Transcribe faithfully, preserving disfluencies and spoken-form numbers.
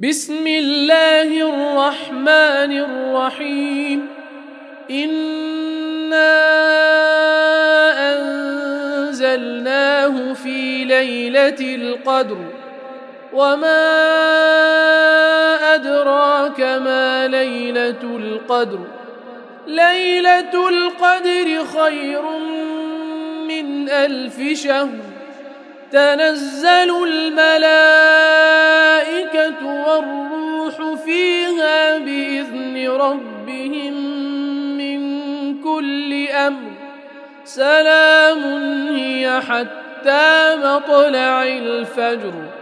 بسم الله الرحمن الرحيم إنا أنزلناه في ليلة القدر وما أدراك ما ليلة القدر ليلة القدر خير من ألف شهر تنزل الملائكة والروح فيها بإذن ربهم من كل أمر سلام هي حتى مطلع الفجر.